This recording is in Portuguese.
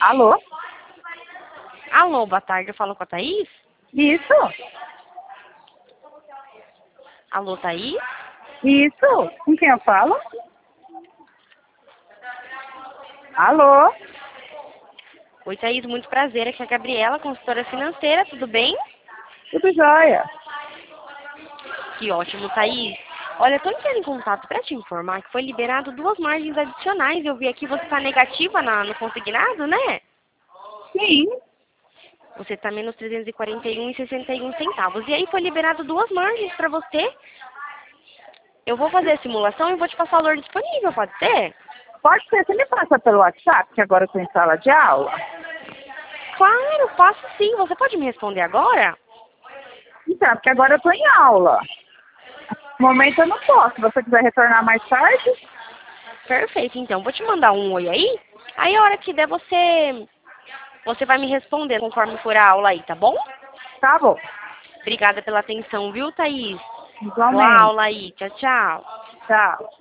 Alô? Alô, boa tarde, eu falo com a Thaís? Isso? Alô, Thaís? Isso? Com quem eu falo? Alô? Oi, Thaís, muito prazer, aqui é a Gabriela, consultora financeira, tudo bem? Tudo jóia. Que ótimo, Thaís. Olha, estou entrando em contato para te informar que foi liberado 2 margens adicionais. Eu vi aqui você está negativa no consignado, né? Sim. Você está menos 341,61 centavos. E aí foi liberado 2 margens para você. Eu vou fazer a simulação e vou te passar o valor disponível, pode ser? Pode ser, você me passa pelo WhatsApp, que agora eu estou em sala de aula? Claro, posso sim. Você pode me responder agora? Então, porque agora eu estou em aula. No momento eu não posso. Se você quiser retornar mais tarde, Perfeito, então. Vou te mandar um oi aí. Aí a hora que der você vai me responder conforme for a aula aí, tá bom? tá bom. Obrigada pela atenção, viu, Thaís? Boa Igualmente. aula aí. Tchau, tchau. Tchau.